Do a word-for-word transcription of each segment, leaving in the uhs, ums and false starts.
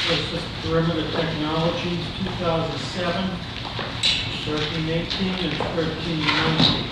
This is Perimeter Technologies, two thousand seven, thirteen eighteen, and thirteen nineteen.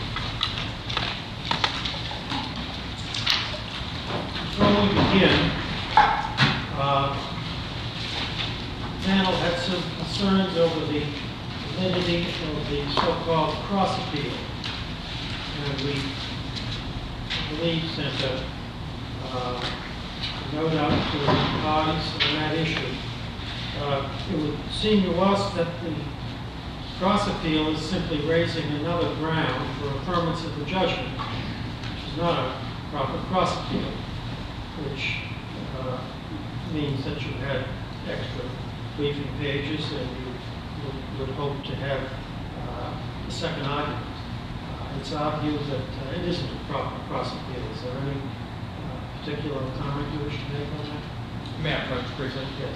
Before we begin, uh, the panel had some concerns over the validity of the so-called cross appeal. And we, I believe, sent a uh, note out to the parties on that issue. Uh, it would seem to us that the cross appeal is simply raising another ground for affirmance of the judgment, which is not a proper cross appeal, which uh, means that you had extra briefing pages and you would, would hope to have uh, a second argument. Uh, it's our view that uh, it isn't a proper cross appeal. Is there any uh, particular comment you wish to make on that? May I approach briefly? Yes.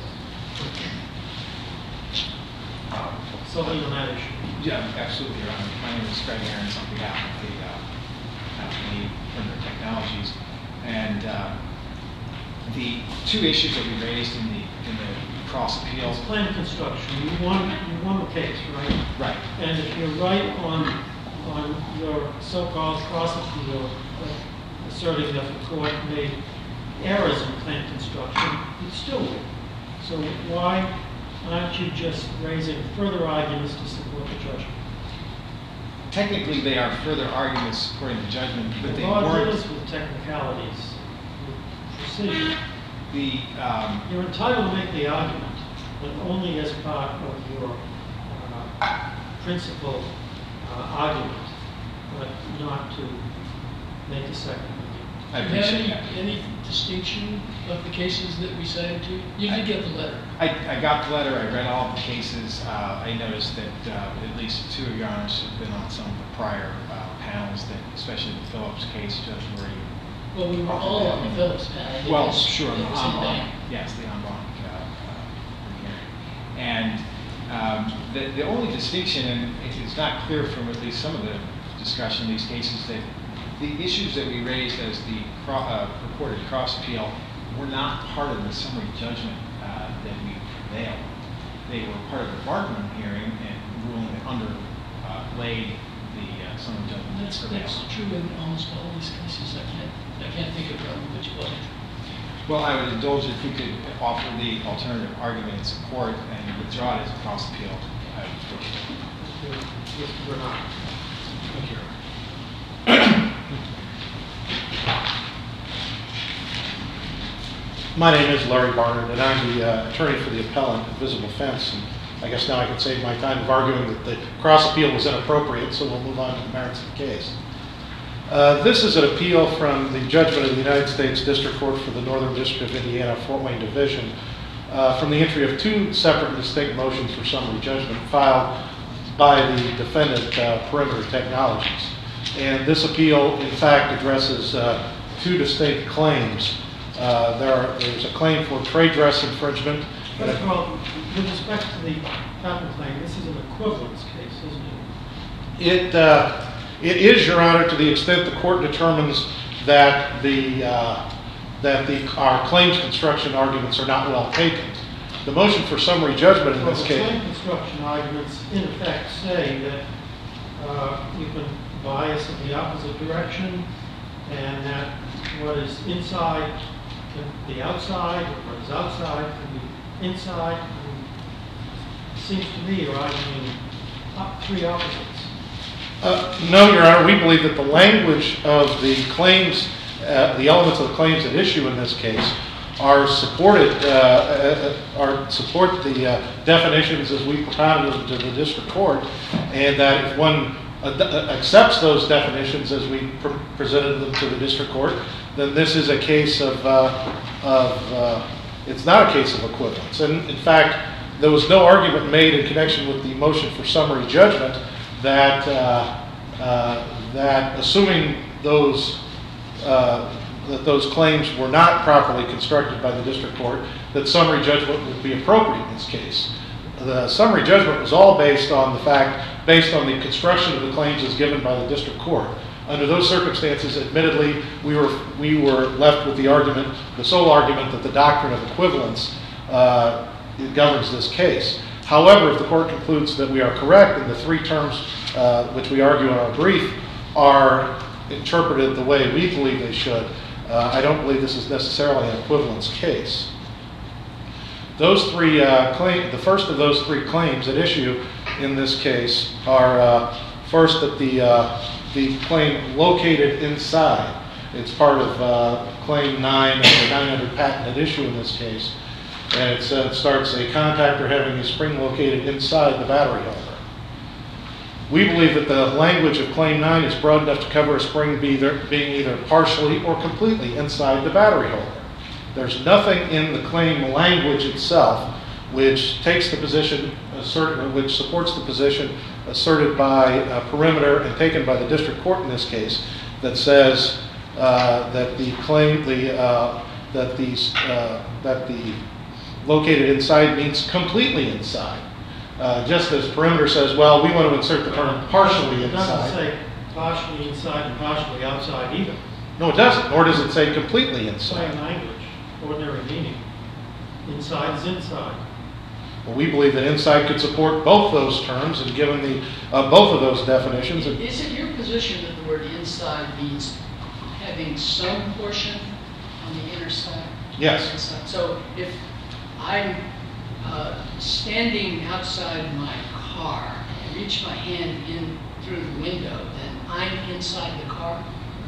Uh, Solely on that issue. Yeah, absolutely, Your Honor. My name is Greg Aarons on behalf of the uh, company Perimeter Technologies, and uh, the two issues that we raised in the in the cross appeal. It's claim construction. You won. You won the case, right? Right. And if you're right on on your so-called cross appeal, uh, asserting that the court made errors in claim construction, you still win. So why aren't you just raising further arguments to support the judgment? Technically, they are further arguments supporting the judgment, but the they law weren't. deals with technicalities, with precision. The um, You're entitled to make the argument, but only as part of your uh, principal uh, argument, but not to make a second argument. I Do you have appreciate any, that. any distinction of the cases that we cited to you? You did get the letter. I, I got the letter. I read all of the cases. Uh, I noticed that uh, at least two of your honors have been on some of the prior uh, panels, that especially the Phillips case, Judge, where you. Well, we were all on the Phillips panel. Well, because sure, it the was in en banc. bank. Yes, the en banc uh, uh, hearing. And um, the, the only distinction, and it's not clear from at least some of the discussion in these cases, that the issues that we raised as the cro uh, purported cross appeal were not part of the summary judgment uh, that we prevailed. They were part of the Bartman hearing and ruling that underlaid the uh, summary judgment. That's, that's true in almost all these cases. I can't, I can't think of one which wasn't. Well, I would indulge if we could offer the alternative argument in support and withdraw it as a cross appeal. I would appreciate it. Mister Bernard. Thank you. My name is Larry Barnard, and I'm the uh, attorney for the appellant at Visible Fence. And I guess now I can save my time of arguing that the cross appeal was inappropriate, so we'll move on to the merits of the case. Uh, this is an appeal from the judgment of the United States District Court for the Northern District of Indiana, Fort Wayne Division, uh, from the entry of two separate and distinct motions for summary judgment filed by the defendant, uh, Perimeter Technologies. And this appeal, in fact, addresses uh, two distinct claims. Uh, there are, there's a claim for trade dress infringement. First of all, with respect to the patent claim, this is an equivalence case, isn't it? It, uh, it is, Your Honor, to the extent the court determines that the uh, that the our claims construction arguments are not well taken. The motion for summary judgment in Well, this the case. claim construction arguments, in effect, say that uh, you can bias in the opposite direction, and that what is inside can be outside, or what is outside can be inside. And it seems to me you're arguing up three opposites. Uh, no, Your Honor, we believe that the language of the claims, uh, the elements of the claims at issue in this case, are supported, uh, uh, are support the uh, definitions as we propounded them to the district court, and that if one uh, accepts those definitions as we pr presented them to the district court, then this is a case of, uh, of uh, it's not a case of equivalence. And in fact, there was no argument made in connection with the motion for summary judgment that uh, uh, that assuming those uh, that those claims were not properly constructed by the district court, that summary judgment would be appropriate in this case. The summary judgment was all based on the fact, based on the construction of the claims as given by the district court. Under those circumstances, admittedly, we were we were left with the argument, the sole argument, that the doctrine of equivalence uh, it governs this case. However, if the court concludes that we are correct and the three terms uh, which we argue in our brief are interpreted the way we believe they should, uh, I don't believe this is necessarily an equivalence case. Those three uh, claims, the first of those three claims at issue in this case are uh, first that the uh, the claim located inside. It's part of uh, Claim nine of the nine hundred patent at issue in this case. And it uh, starts a contactor having a spring located inside the battery holder. We believe that the language of Claim nine is broad enough to cover a spring be either, being either partially or completely inside the battery holder. There's nothing in the claim language itself which takes the position, asserted, which supports the position asserted by uh, Perimeter and taken by the district court in this case, that says uh, that the claim, the uh, that these uh, that the located inside means completely inside. Uh, just as Perimeter says, well, we want to insert the term partially It doesn't inside. say partially inside and partially outside either. No, it doesn't. Nor does it say completely Plain inside. language, ordinary meaning. Inside is inside. Well, we believe that inside could support both those terms, and given the uh, both of those definitions, it, Is it your position that the word inside means having some portion on the inner side? Yes. Inside. So if I'm uh, standing outside my car and reach my hand in through the window, then I'm inside the car?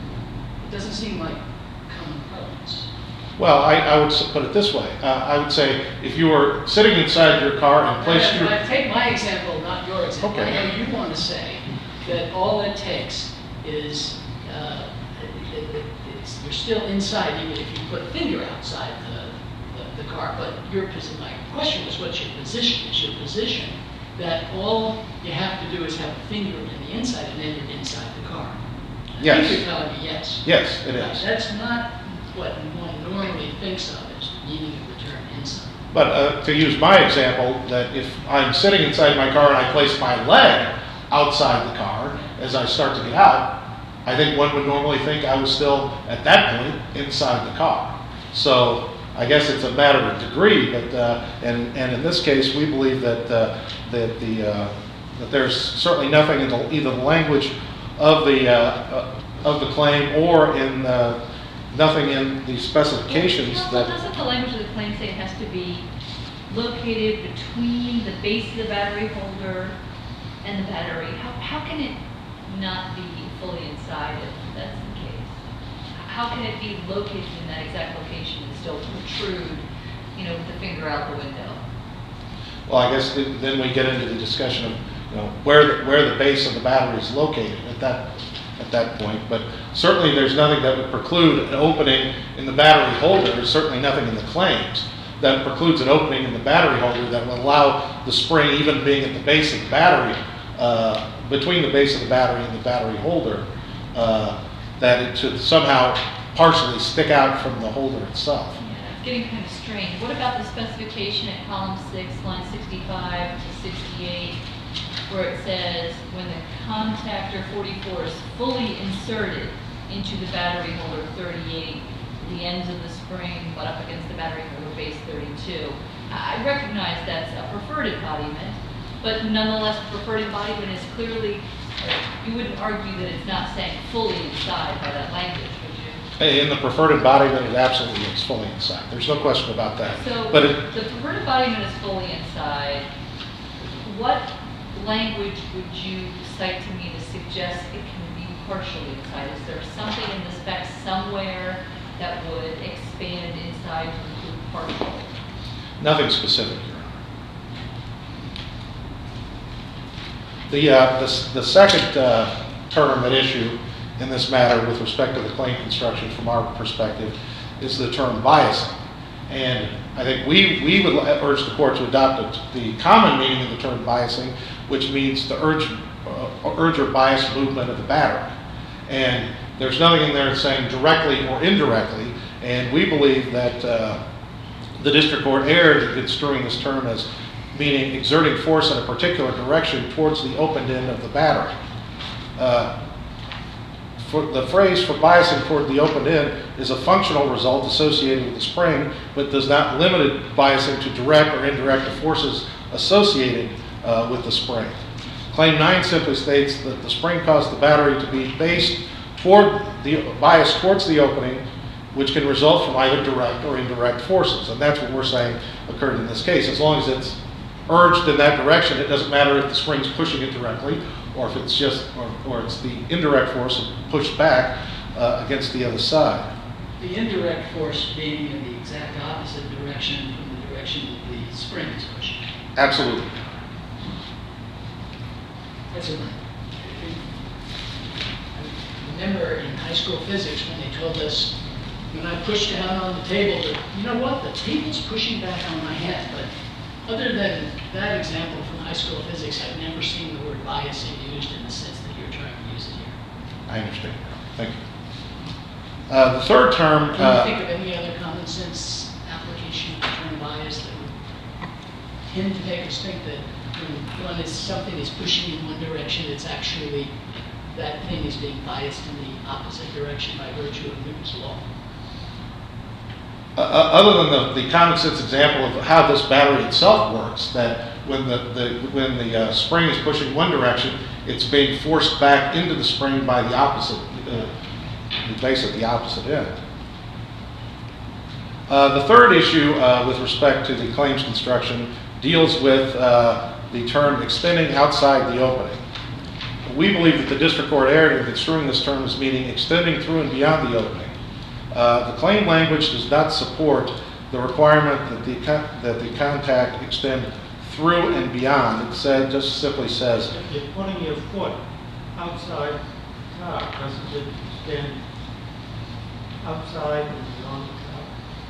It doesn't seem like common parlance. well, I, I would s- put it this way. Uh, I would say if you were sitting inside your car and placed I, your I take my example, not your example. Okay. I know you want to say that all it takes is uh, it, it, it's, you're still inside, even if you put a finger outside the, the, the car. But your posi- my question was, what's your position? Is your position that all you have to do is have a finger in the inside, and then you're inside the car? I Yes. think you're telling me yes. yes, it Right, is. That's not what one normally thinks of as needing a return inside. But uh, to use my example, that if I'm sitting inside my car and I place my leg outside the car as I start to get out, I think one would normally think I was still, at that point, inside the car. So I guess it's a matter of degree, but uh, and and in this case, we believe that uh, that the uh, that there's certainly nothing in the, either the language of the uh, uh, of the claim or in uh, nothing in the specifications Well, that. doesn't the language of the claim say it has to be located between the base of the battery holder and the battery? How, how can it not be fully inside if that's the case? How can it be located in that exact location and still protrude, you know, with the finger out the window? Well, I guess th- then we get into the discussion of, you know, where the, where the base of the battery is located at that at that point. But certainly there's nothing that would preclude an opening in the battery holder. There's certainly nothing in the claims that precludes an opening in the battery holder that would allow the spring, even being at the base of the battery, uh, between the base of the battery and the battery holder, uh, that it should somehow partially stick out from the holder itself. Yeah, it's getting kind of strange. What about the specification at column six, line sixty-five to sixty-eight, where it says, when the contactor forty-four is fully inserted into the battery holder thirty-eight, the ends of the spring butt up against the battery holder base thirty-two. I recognize that's a preferred embodiment, but nonetheless, preferred embodiment is clearly, you wouldn't argue that it's not saying fully inside by that language, would you? In the preferred embodiment, it absolutely is fully inside. There's no question about that. So But it, the preferred embodiment is fully inside. What language would you cite to me to suggest it can be partially inside? Is there something in the spec somewhere that would expand inside to include partial? nothing specific here. The, uh, the, s- the second uh, term at issue in this matter with respect to the claim construction from our perspective is the term biasing. And I think we, we would urge the court to adopt the common meaning of the term biasing, which means to urge, uh, urge or bias movement of the battery. And there's nothing in there saying directly or indirectly, and we believe that uh, the district court erred in construing this term as meaning exerting force in a particular direction towards the opened end of the battery. Uh, for the phrase for biasing toward the open end is a functional result associated with the spring, but does not limit it biasing to direct or indirect forces associated uh, with the spring. Claim nine simply states that the spring caused the battery to be based toward the bias towards the opening, which can result from either direct or indirect forces. And that's what we're saying occurred in this case. As long as it's urged in that direction, it doesn't matter if the spring's pushing it directly or if it's just, or, or it's the indirect force pushed back uh, against the other side. The indirect force being in the exact opposite direction from the direction that the spring is pushing. Absolutely. That's a, I remember in high school physics when they told us, when I pushed down on the table, that, you know what, the table's pushing back on my head. But other than that example from high school physics, I've never seen the word biasing used in the sense that you're trying to use it here. I understand. Thank you. Uh, the third term. Can you uh, think of any other common sense application of the term bias that would tend to make us think that when one is, something is pushing in one direction, it's actually, that thing is being biased in the opposite direction by virtue of Newton's law? Uh, other than the, the common sense example of how this battery itself works, that when the, the when the uh, spring is pushing one direction, it's being forced back into the spring by the opposite, uh, the base at the opposite end. Uh, the third issue uh, with respect to the claims construction deals with uh, the term extending outside the opening. We believe that the district court erred in construing this term as meaning extending through and beyond the opening. Uh, the claim language does not support the requirement that the that the contact extend through and beyond. It said, just simply says, If you're putting your foot outside the car, doesn't it extend outside and beyond the car?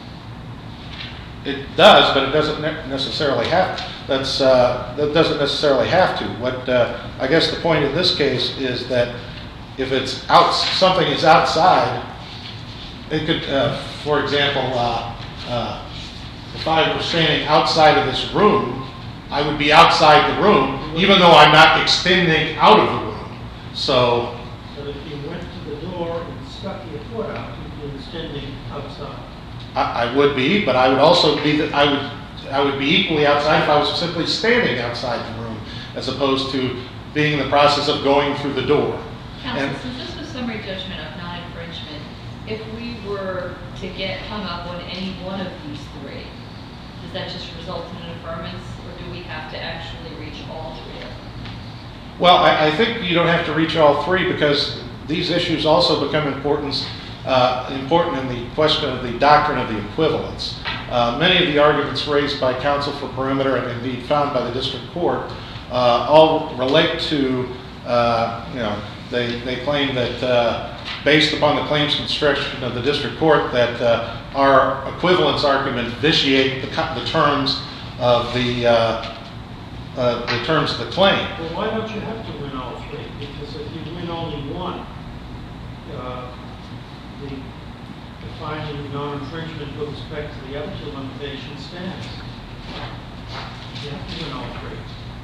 it does, but it doesn't ne- necessarily have. That's uh, that doesn't necessarily have to. What uh, I guess the point in this case is that if it's out, something is outside. It could, uh, for example, uh, uh, if I were standing outside of this room, I would be outside the room, even though I'm not extending out of the room. So, But if you went to the door and stuck your foot out, you'd be extending outside. I, I would be, but I would also be that I would I would be equally outside if I was simply standing outside the room, as opposed to being in the process of going through the door. Counsel, And- since this was summary judgment of non-infringement, if we were to get hung up on any one of these three, does that just result in an affirmance, or do we have to actually reach all three of them? Well, I, I think you don't have to reach all three because these issues also become important, uh, important in the question of the doctrine of the equivalence. Uh, many of the arguments raised by counsel for perimeter and indeed found by the district court uh, all relate to, uh, you know, they, they claim that uh, based upon the claims construction of the district court that uh, our equivalence argument vitiate the, the terms of the uh, uh, the terms of the claim. Well, why don't you have to win all three? Because if you win only one, uh, the, the finding of non-infringement with respect to the other two limitations stands. You have to win all three.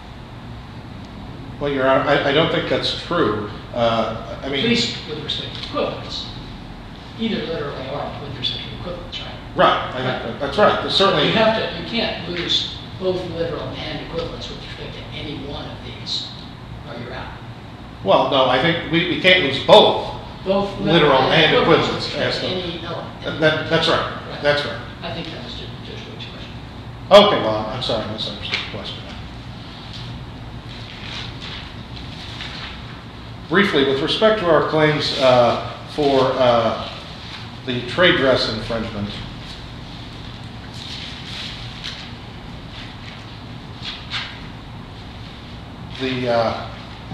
Well, Your Honor, I, I don't think that's true. Uh, I At mean, least with respect to equivalence. Either literally or with respect to equivalence, right? right. I think that's right. There's certainly. You have to, you can't lose both literal and equivalence with respect to any one of these, or you're out. Well, no, I think we, we can't lose both. Both Literal and equivalence, with respect to yes. any element. That, that's right. That's right. I think that was Judge Judge Wood's question. Okay, well, I'm sorry, I misunderstood the question. Briefly, with respect to our claims uh, for uh, the trade dress infringement, the uh,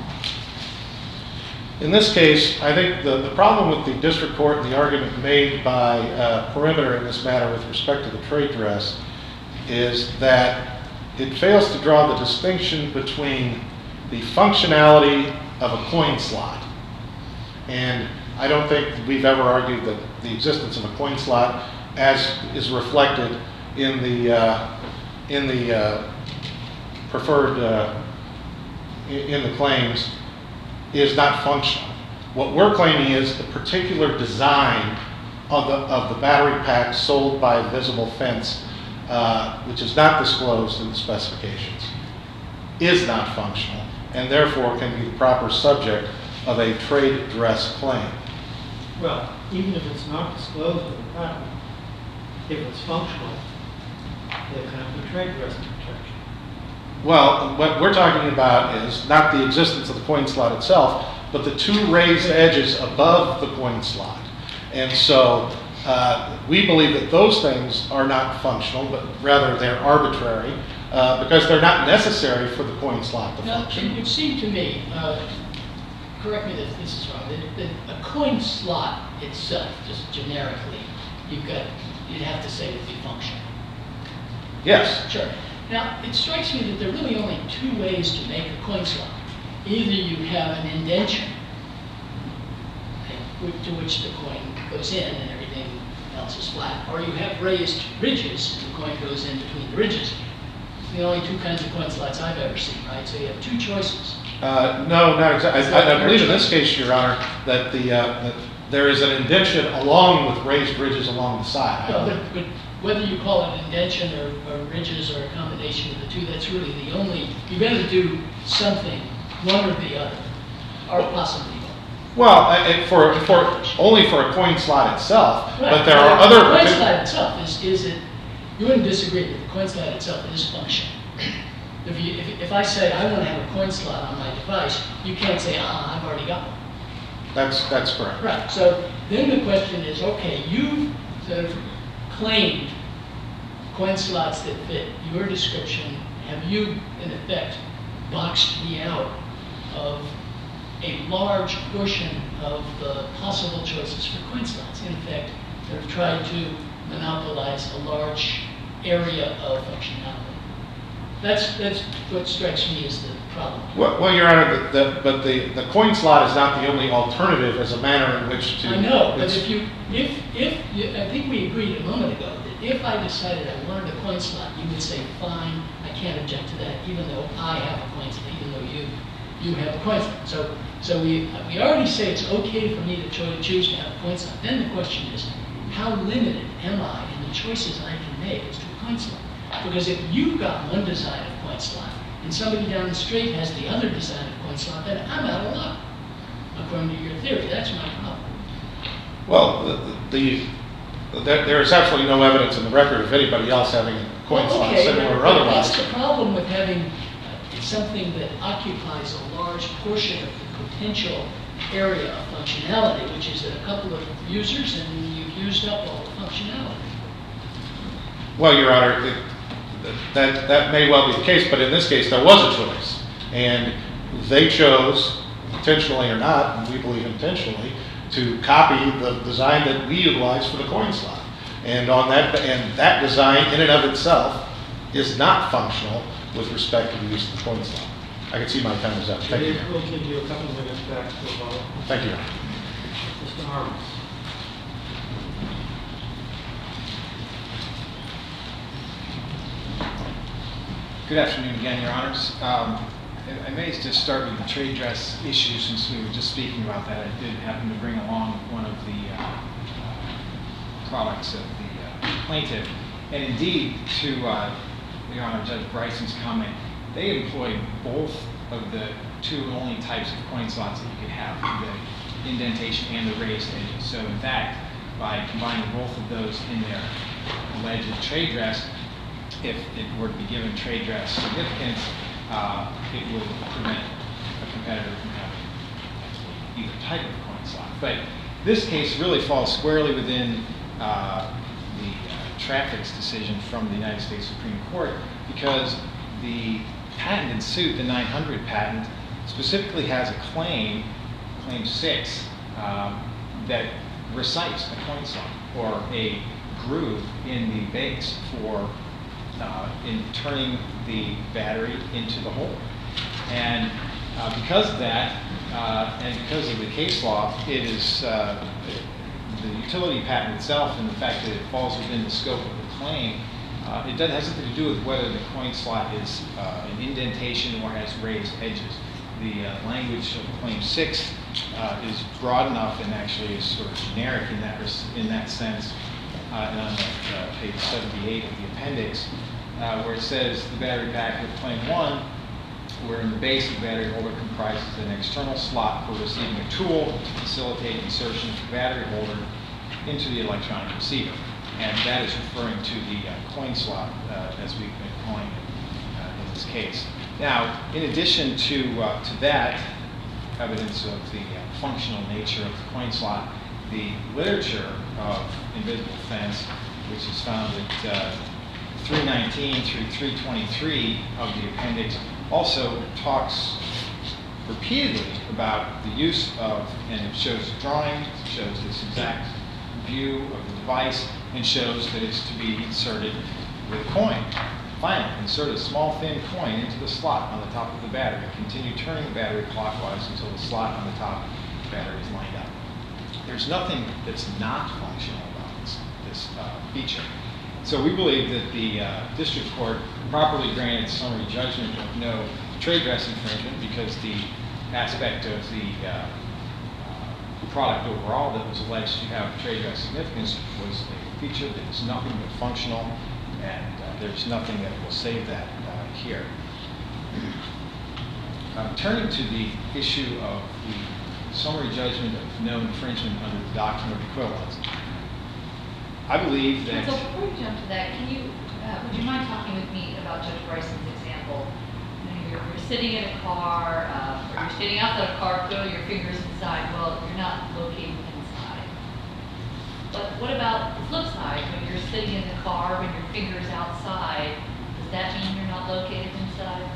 in this case, I think the, the problem with the district court and the argument made by uh, perimeter in this matter with respect to the trade dress is that it fails to draw the distinction between the functionality of a coin slot. And I don't think we've ever argued that the existence of a coin slot, as is reflected in the uh, in the uh, preferred uh, in the claims, is not functional. What we're claiming is the particular design of the, of the battery pack sold by Visible Fence, uh, which is not disclosed in the specifications, is not functional, and therefore can be the proper subject of a trade dress claim. Well, even if it's not disclosed in the patent, if it's functional, they have the trade dress protection. Well, what we're talking about is not the existence of the coin slot itself, but the two raised edges above the coin slot. And so uh, we believe that those things are not functional, but rather they're arbitrary uh, because they're not necessary for the coin slot to Now, function. it would seem to me, uh, correct me if this is wrong, that, that a coin slot itself, just generically, you've got, you'd have to say would be functional. Yes. Sure. Now, it strikes me that there are really only two ways to make a coin slot. Either you have an indentation, okay, to which the coin goes in and everything else is flat, or you have raised ridges and the coin goes in between the ridges. It's the only two kinds of coin slots I've ever seen, right? So you have two choices. Uh, no, not exactly. I, I believe in this case, Your Honor, that the uh, that there is an indentation along with raised ridges along the side. No, but, but whether you call it indentation or, or ridges or a combination of the two, that's really the only, you better do something, one or the other, or possibly both. Well, I- I- for, for, only for a coin slot itself, Right. but there are The other. coin slot itself is, is it, you wouldn't disagree that the coin slot itself is functional. If you, if, if I say I want to have a coin slot on my device, you can't say, ah, I've already got one. That's, that's correct. Right, so then the question is, okay, you've sort of claimed coin slots that fit your description. Have you, in effect, boxed me out of a large portion of the possible choices for coin slots? In effect, they've tried to monopolize a large area of functionality. That's, that's what strikes me as the problem. Well, well, Your Honor, the, the, but the, the coin slot is not the only alternative as a manner in which to. I know, but it's- if you, if, if, you- I think we agreed a moment ago that if I decided I wanted a coin slot, you would say, fine, I can't object to that, even though I have a coin slot, even though you, you have a coin slot. So, so we, we already say it's okay for me to cho- choose to have a coin slot. Then the question is, how limited am I in the choices I can make as to a coin slot? Because if you've got one design of coin slot and somebody down the street has the other design of coin slot, then I'm out of luck, according to your theory. That's my problem. Well, the, the, there, there is absolutely no evidence in the record of anybody else having a coin Well, slot okay, similar but- or but otherwise. That's the problem with having uh, something that occupies a large portion of the potential area of functionality, which is that a couple of users and you've used up all the functionality. Well, Your Honor, it, that, that may well be the case, but in this case, there was a choice. And they chose, intentionally or not, and we believe intentionally, to copy the design that we utilize for the coin slot. And on that, and that design in and of itself is not functional with respect to the use of the coin slot. I can see my time is up. Thank you. We'll give you a couple of minutes back to follow. Thank you, Your Honor. Mister Harms. Good afternoon again, Your Honors. Um, I I may just start with the trade dress issue since we were just speaking about that. I did happen to bring along one of the uh, uh, products of the uh, plaintiff. And indeed, to uh, Your Honor, Judge Bryson's comment, they employed both of the two only types of coin slots that you could have, the indentation and the raised edges. So in fact, by combining both of those in their alleged trade dress, if it were to be given trade dress significance, uh, it would prevent a competitor from having either type of coin slot. But this case really falls squarely within uh, the uh, Traffic's decision from the United States Supreme Court, because the patent in suit, the nine hundred patent, specifically has a claim, claim six, um, that recites a coin slot or a groove in the base for uh, in turning the battery into the hole. And uh, because of that, uh, and because of the case law, it is uh, the utility patent itself and the fact that it falls within the scope of the claim, uh, it doesn't have something to do with whether the coin slot is uh, an indentation or has raised edges. the uh, language of Claim six uh, is broad enough and actually is sort of generic in that, res- in that sense. Uh, and on the, uh, page seventy-eight of the appendix, uh, where it says the battery pack with Claim one, wherein the base of the battery holder comprises an external slot for receiving a tool to facilitate insertion of the battery holder into the electronic receiver. And that is referring to the uh, coin slot, uh, as we've been calling it uh, in this case. Now, in addition to, uh, to that evidence of the uh, functional nature of the coin slot, the literature of invisible fence, which is found at uh, three nineteen through three twenty-three of the appendix, also talks repeatedly about the use of, and it shows a drawing, it shows this exact view of the device, and shows that it's to be inserted with a coin. Finally, insert a small thin coin into the slot on the top of the battery. Continue turning the battery clockwise until the slot on the top of the battery is lined up. There's nothing that's not functional about this, this uh, feature. So we believe that the uh, district court properly granted summary judgment of no trade dress infringement because the aspect of the uh, uh, product overall that was alleged to have trade dress significance was a feature that is nothing but functional, and uh, there's nothing that will save that uh, here. Um, turning to the issue of the summary judgment of no infringement under the doctrine of equivalence, I believe that... So before we jump to that, can you, uh, would you mind talking with me about Judge Bryson's example? You know, you're, you're sitting in a car, uh, or you're sitting outside a car, put your fingers inside. Well, you're not located inside. But what about the flip side? When you're sitting in the car and your finger's outside, does that mean you're not located inside?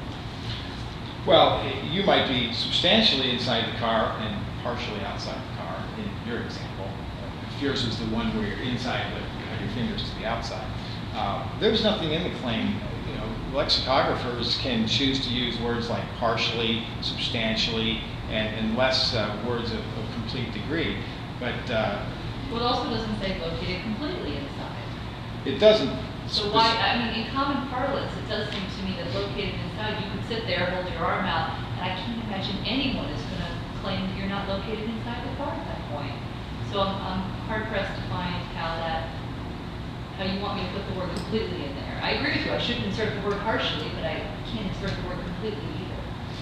Well, you might be substantially inside the car and partially outside the car in your example. If yours is the one where you're inside but you have your fingers to the outside. Uh, there's nothing in the claim. You know, lexicographers can choose to use words like partially, substantially, and, and less uh, words of, of complete degree. But uh, Well, it also doesn't say located completely inside. it doesn't. So why, I mean, in common parlance, it does seem to me that located inside, you could sit there, hold your arm out, and I can't imagine anyone is going to claim that you're not located inside the car at that point. So I'm, I'm hard pressed to find how that, how you want me to put the word completely in there. I agree with you, I shouldn't insert the word partially, but I can't insert the word completely either.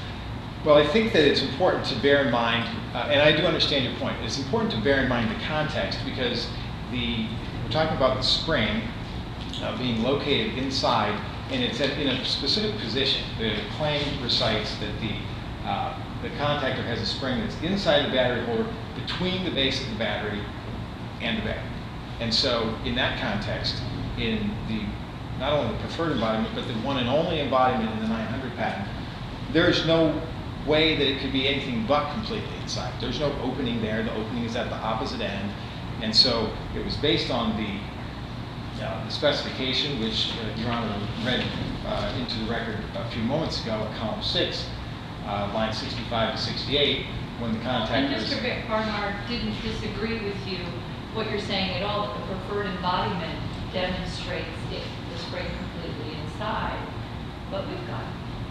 Well, I think that it's important to bear in mind, uh, and I do understand your point, it's important to bear in mind the context because the, we're talking about the spring uh, being located inside, and it's at, in a specific position. The claim recites that the, uh, the contactor has a spring that's inside the battery holder between the base of the battery and the battery. And so in that context, in the not only the preferred embodiment, but the one and only embodiment in the nine hundred patent, there is no way that it could be anything but completely inside. There's no opening there. The opening is at the opposite end. And so it was based on the, uh, the specification, which uh, Your Honor read uh, into the record a few moments ago at column six, uh, line sixty-five to sixty-eight, when the contactor And is... Mister Barnard didn't disagree with you, what you're saying at all, that the preferred embodiment demonstrates it, the spring completely inside. But we've got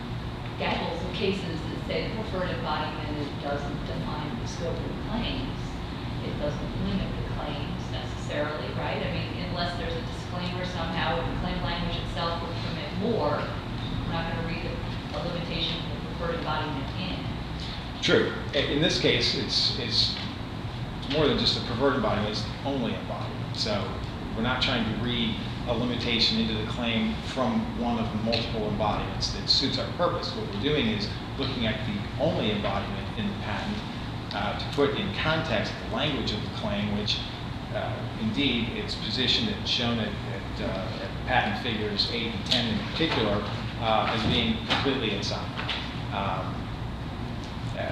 gaggles of cases that say the preferred embodiment it doesn't define the scope of the claims. It doesn't limit the claims necessarily, right? I mean, unless there's a disclaimer somehow, if the claim language itself would permit more, we're not going to read a, a limitation of the preferred embodiment in. True. In this case, it's, it's more than just a preferred embodiment, it's the only embodiment. So we're not trying to read a limitation into the claim from one of the multiple embodiments that suits our purpose. What we're doing is looking at the only embodiment in the patent uh, to put in context the language of the claim, which uh, indeed it's positioned and shown at, at, uh, at patent figures eight and ten in particular uh, as being completely inside. Um, uh,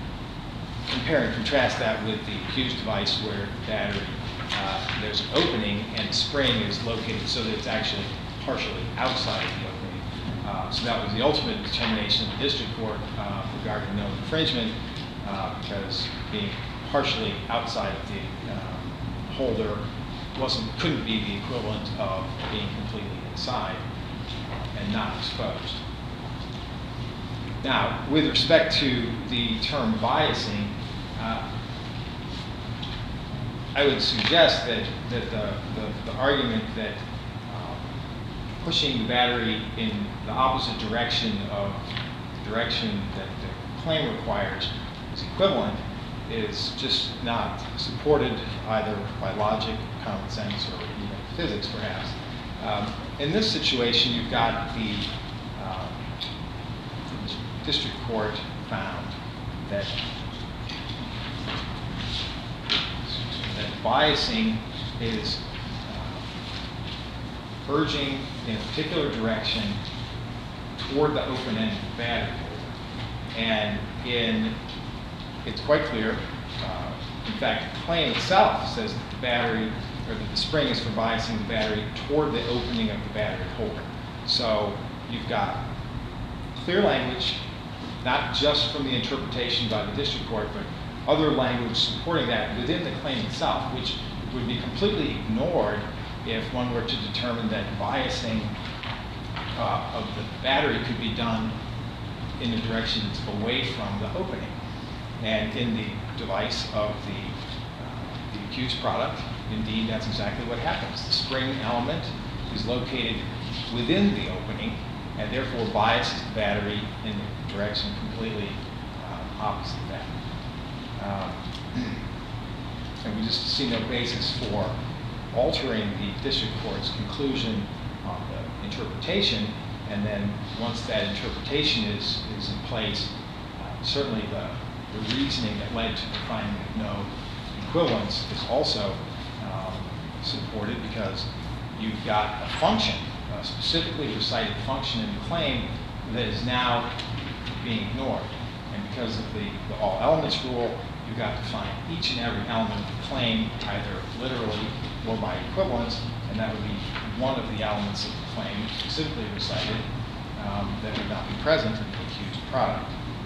compare and contrast that with the accused device where the battery, uh, there's an opening and the spring is located so that it's actually partially outside the opening. Uh, so that was the ultimate determination of the district court uh, regarding no infringement uh, because being partially outside of the uh, holder wasn't, couldn't be the equivalent of being completely inside and not exposed. Now, with respect to the term biasing, uh, I would suggest that, that the, the, the argument that uh, pushing the battery in the opposite direction of the direction that the claim requires is equivalent is just not supported either by logic, common sense, or even physics, perhaps. Um, in this situation, you've got the uh, district court found that that biasing is uh, urging in a particular direction toward the open end of the battery. And in, it's quite clear, uh, in fact, the claim itself says that the battery, or that the spring is for biasing the battery toward the opening of the battery holder. So you've got clear language, not just from the interpretation by the district court, but other language supporting that within the claim itself, which would be completely ignored if one were to determine that biasing uh, of the battery could be done in a direction that's away from the opening. And in the device of the, uh, the accused product, indeed, that's exactly what happens. The spring element is located within the opening and therefore biases the battery in the direction completely uh, opposite that. Um, and we just see no basis for altering the district court's conclusion on the interpretation, and then once that interpretation is, is in place, uh, certainly the, the reasoning that led to the finding of no equivalence is also um, supported, because you've got a function, a specifically recited function in the claim that is now being ignored. And because of the, the all elements rule, you've got to find each and every element of the claim, either literally or by equivalence, and that would be one of the elements of the claim specifically recited um, that would not be present in the accused product.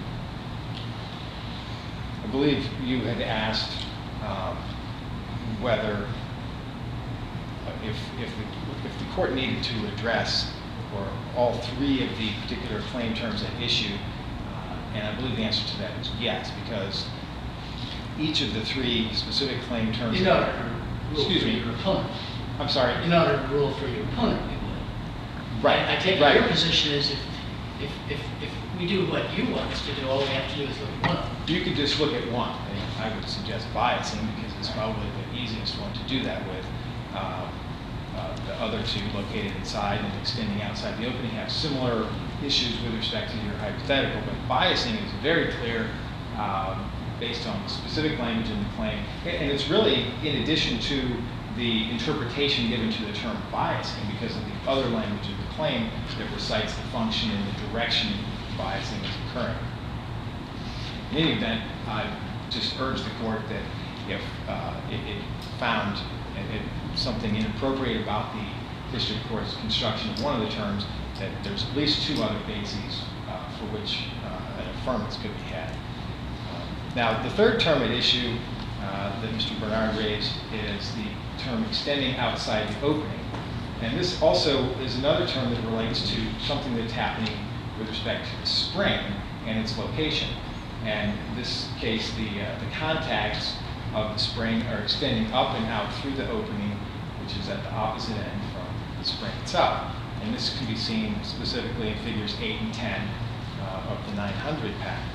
I believe you had asked um, whether uh, if, if, the, if the court needed to address or all three of the particular claim terms at issue, uh, and I believe the answer to that is yes, because each of the three specific claim terms. In order to rule Excuse for me. your opponent. I'm sorry. In order to rule for your opponent, you would. Right. I take it right. your position is if, if, if, if we do what you want us to do, all we have to do is look at one of them. You could just look at one. I would suggest biasing because it's probably the easiest one to do that with. Uh, uh, the other two, located inside and extending outside the opening, have similar issues with respect to your hypothetical, but biasing is very clear um, based on the specific language in the claim. And it's really in addition to the interpretation given to the term biasing because of the other language of the claim that recites the function and the direction biasing is occurring. In any event, I just urge the court that if uh, it, it found it, it, something inappropriate about the district court's construction of one of the terms, that there's at least two other bases uh, for which uh, an affirmance could be had. Uh, now, the third term at issue uh, that Mister Bernard raised is the term extending outside the opening. And this also is another term that relates to something that's happening with respect to the spring and its location. And in this case, the, uh, the contacts of the spring are extending up and out through the opening, which is at the opposite end from the spring itself. And this can be seen specifically in figures eight and ten uh, of the nine hundred patent.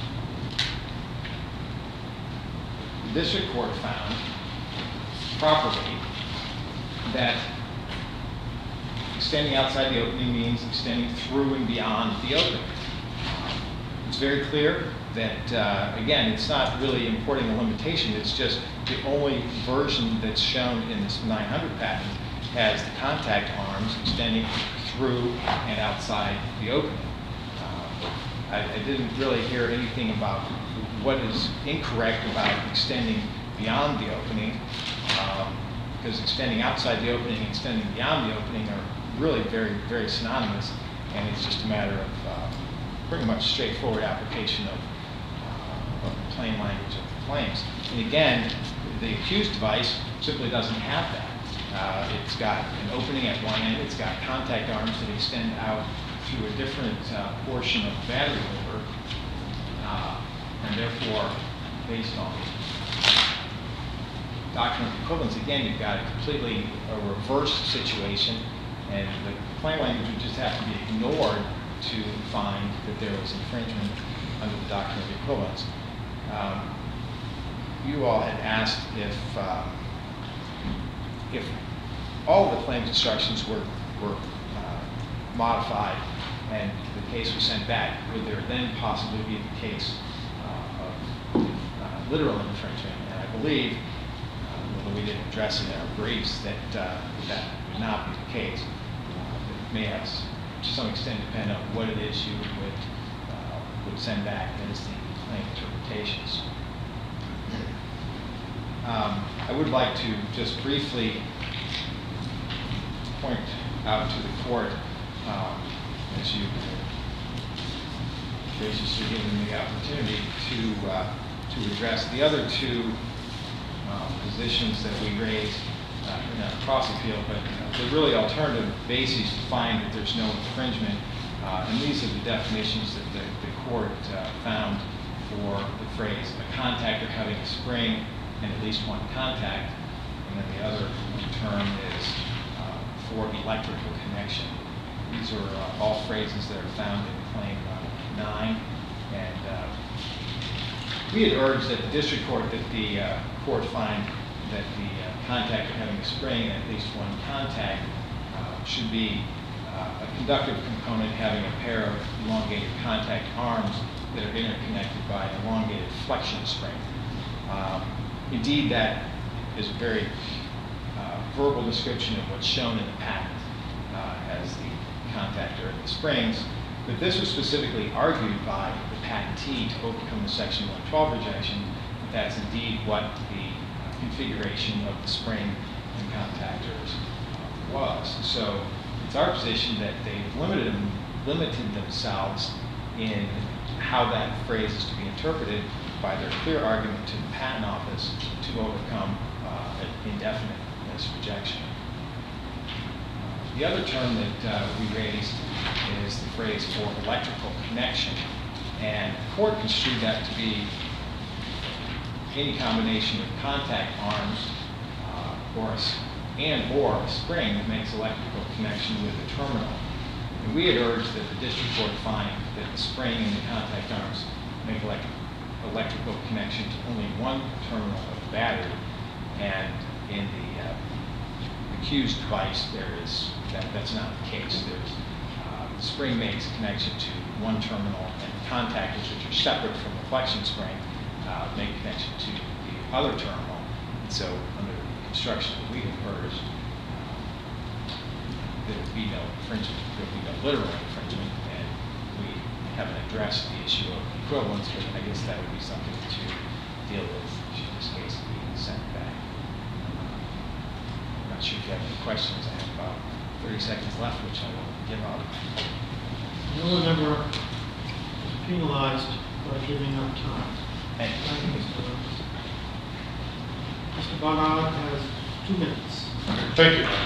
The district court found properly that extending outside the opening means extending through and beyond the opening. It's very clear that, uh, again, it's not really importing a limitation, it's just the only version that's shown in this nine hundred patent has the contact arms extending through and outside the opening. Uh, I, I didn't really hear anything about what is incorrect about extending beyond the opening, um, because extending outside the opening and extending beyond the opening are really very, very synonymous, and it's just a matter of uh, pretty much straightforward application of, uh, of the plain language of the claims. And again, the accused device simply doesn't have that. Uh, it's got an opening at one end, it's got contact arms that extend out to a different uh, portion of the battery holder, uh, and therefore, based on doctrine of equivalence, again, you've got a completely a reverse situation, and the claim language would just have to be ignored to find that there was infringement under the doctrine of equivalence. Um, you all had asked if uh, if all of the claims instructions were were uh, modified and the case was sent back, would there then possibly be the case uh, of uh, literal infringement? And I believe, uh, although we didn't address it in our briefs, that uh, that would not be the case. Uh, it may have, to some extent, depend on what it is you would uh, would send back as the claim interpretations. Um, I would like to just briefly point out to the court, um, as you graciously given me the opportunity to uh, to address the other two uh, positions that we raised uh, in our cross appeal, but uh, they're really alternative bases to find that there's no infringement, uh, and these are the definitions that the, the court uh, found for the phrase a contactor having a spring and at least one contact, and then the other term is uh, for electrical connection. These are uh, all phrases that are found in claim uh, nine, and uh, we had urged that the district court that the uh, court find that the uh, contactor having a spring and at least one contact uh, should be uh, a conductive component having a pair of elongated contact arms that are interconnected by an elongated flexion spring. Um, Indeed, that is a very uh, verbal description of what's shown in the patent uh, as the contactor and the springs, but this was specifically argued by the patentee to overcome the section one twelve rejection, that that's indeed what the uh, configuration of the spring and contactors uh, was. So it's our position that they've limited, limited themselves in how that phrase is to be interpreted by their clear argument to the Patent Office to overcome uh, an indefiniteness rejection. Uh, the other term that uh, we raised is the phrase for electrical connection, and the court construed that to be any combination of contact arms uh, or a, and or a spring that makes electrical connection with the terminal. And we had urged that the district court find that the spring and the contact arms make electrical electrical connection to only one terminal of the battery, and in the uh, accused device there is that that's not the case. There's uh, the spring makes a connection to one terminal, and the contactors, which are separate from the flexion spring, uh, make a connection to the other terminal. And so under the construction that we have urged, uh, there would be no infringement, there would be no literal infringement, and we haven't addressed the issue of equivalence, but I guess that would be something to deal with should this case be sent back. I'm not sure if you have any questions. I have about thirty seconds left, which I will give up. No member is penalized by giving up time. Thank Thank you, you. Mister Lewis. Mister Barnard has two minutes. Thank you.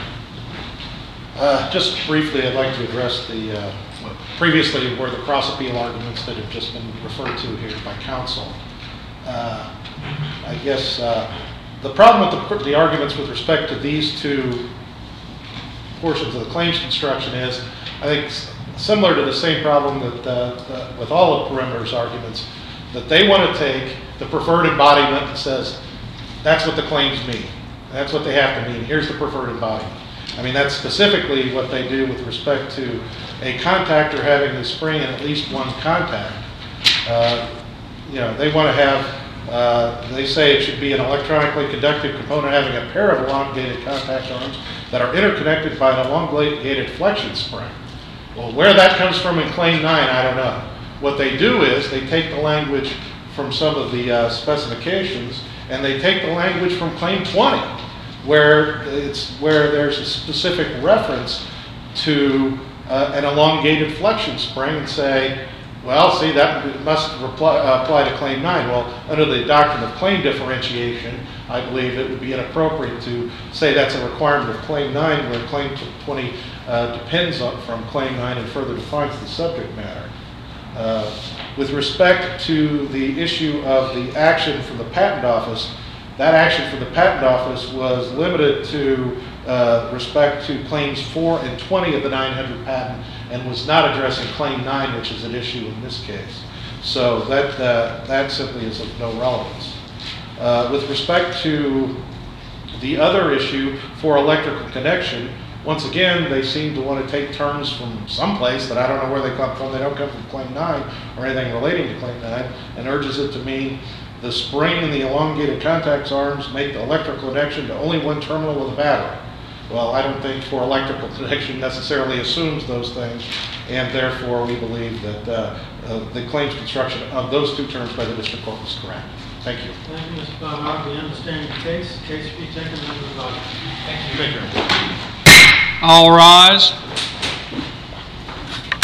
Uh, Just briefly, I'd like to address the, uh, what previously were the cross-appeal arguments that have just been referred to here by counsel. Uh, I guess uh, the problem with the, the arguments with respect to these two portions of the claims construction is, I think, s- similar to the same problem that uh, the, with all of Perimeter's arguments, that they want to take the preferred embodiment that says, that's what the claims mean. That's what they have to mean. Here's the preferred embodiment. I mean, that's specifically what they do with respect to a contactor having the spring and at least one contact. Uh, you know, they want to have, uh, they say it should be an electronically conductive component having a pair of elongated contact arms that are interconnected by an elongated flexion spring. Well, where that comes from in Claim nine, I don't know. What they do is they take the language from some of the uh, specifications, and they take the language from Claim twenty, where it's where there's a specific reference to uh, an elongated flexion spring, and say Well, see, that must reply, uh, apply to Claim nine. Well, under the doctrine of claim differentiation, I believe it would be inappropriate to say that's a requirement of Claim nine, where Claim twenty uh, depends on, from Claim nine and further defines the subject matter. Uh, with respect to the issue of the action from the Patent Office, that action from the Patent Office was limited to uh, respect to Claims four and twenty of the nine hundred patent, and was not addressing Claim nine, which is an issue in this case. So that, uh, that simply is of no relevance. Uh, with respect to the other issue for electrical connection, once again, they seem to want to take terms from someplace that I don't know where they come from. They don't come from Claim nine or anything relating to Claim nine, and urges it to mean the spring and the elongated contacts arms make the electrical connection to only one terminal with a battery. Well, I don't think for electrical connection necessarily assumes those things, and therefore we believe that uh, uh, the claims construction of those two terms by the district court was correct. Thank you. Thank you, Mister Barnard. We understand your case. The case will be taken under review. Thank you. Thank you. All rise.